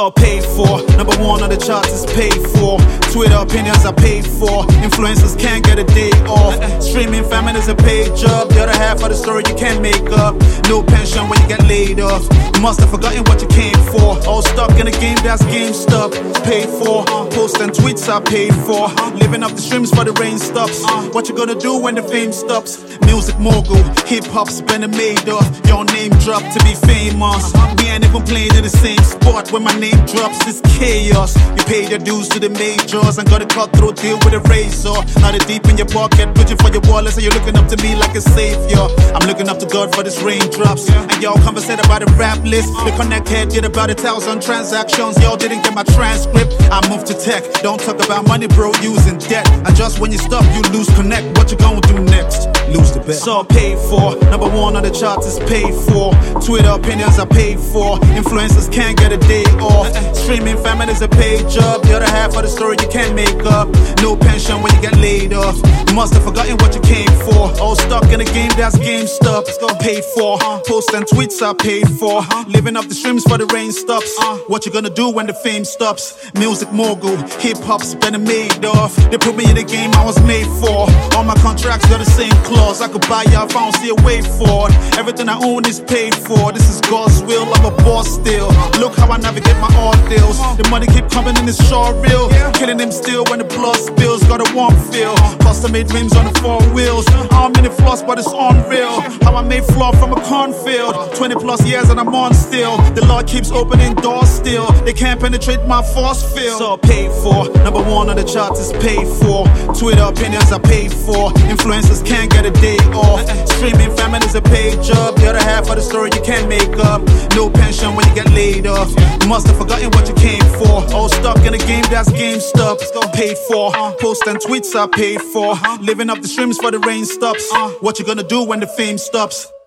all paid for. Number one on the charts is paid for. Twitter opinions are paid for. Influencers can't get a day off. Streaming famine is a paid job. The other half of the story you can't make up. No pension when you get laid off. You must have forgotten what you came for. All stuck in a game that's GameStop. Paid for. Posts and tweets are paid for. Living up the streams for the rain stops. What you gonna do when the fame stops? Music mogul, hip hop's been made off. Your name dropped to be famous. We ain't even playing in the same spot. When my name drops, it's chaos. You paid your dues to the majors and got a cutthroat deal with a razor. Now the deep in your pocket, put you for your wallet, so you're looking up to me like a savior. I'm looking up to God for this raindrops. And y'all conversate about the rap list. The connect head did about 1,000 transactions. Y'all didn't get my transcript. I moved to tech. Don't talk about money, bro, using debt. And just when you stop, you lose connect. What you gonna do next? Lose the bet. It's all paid for. Number one on the charts is paid for. Twitter opinions are paid for. Influencers can't get a day off. Streaming famine is a paid job. The other half of the story you can't make up. No pension when you get laid off. You must have forgotten what you came for. All stuck in a game that's GameStop. Paid for. Posts and tweets are paid for. Living up the streams for the rain stops. What you gonna do when the fame stops? Music mogul, hip hop's been made off. They put me in the game I was made for. All my contracts got the same clause. I could buy y'all if I don't see a way forward. Everything I own is paid for. This is God's will, I'm a boss still. Look how I navigate my art deals. The money keep coming and it's sure real. Killing them still when the blood spills. Got a warm feel. Custom made rims on the 4 wheels. I'm in the floss but it's unreal. How I made floor from a cornfield. 20 plus years and I'm on still. The Lord keeps opening doors still. They can't penetrate my force field. It's all paid for. Number one on the charts is paid for. Twitter opinions are paid for. Influencers can't get a day off. Streaming famine is a paid job. The other half of the story you can't make up. No pension when you get laid off. You must have forgotten what you came for. All stuck in a game that's GameStop. Paid for. Posts and tweets are paid for. Living up the streams for the rain stops. What you gonna do when the fame stops?